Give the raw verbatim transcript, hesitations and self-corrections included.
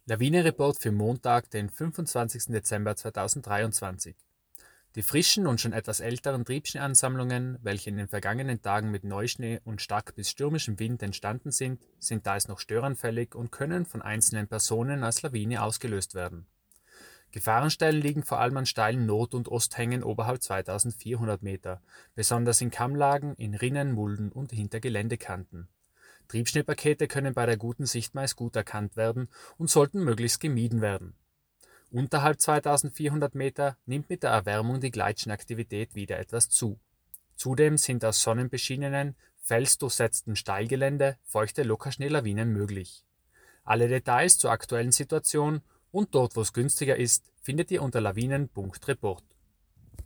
Lawinenreport für Montag, den fünfundzwanzigsten Dezember zweitausenddreiundzwanzig. Die frischen und schon etwas älteren Triebschneeansammlungen, welche in den vergangenen Tagen mit Neuschnee und stark bis stürmischem Wind entstanden sind, sind teils noch störanfällig und können von einzelnen Personen als Lawine ausgelöst werden. Gefahrenstellen liegen vor allem an steilen Nord- und Osthängen oberhalb zweitausendvierhundert Meter, besonders in Kammlagen, in Rinnen, Mulden und hinter Geländekanten. Triebschneepakete können bei der guten Sicht meist gut erkannt werden und sollten möglichst gemieden werden. Unterhalb zweitausendvierhundert Meter nimmt mit der Erwärmung die Gleitschnee-Aktivität wieder etwas zu. Zudem sind aus sonnenbeschienenen, felsdurchsetzten Steilgelände feuchte Lockerschneelawinen möglich. Alle Details zur aktuellen Situation und dort, wo es günstiger ist, findet ihr unter lawinen Punkt report.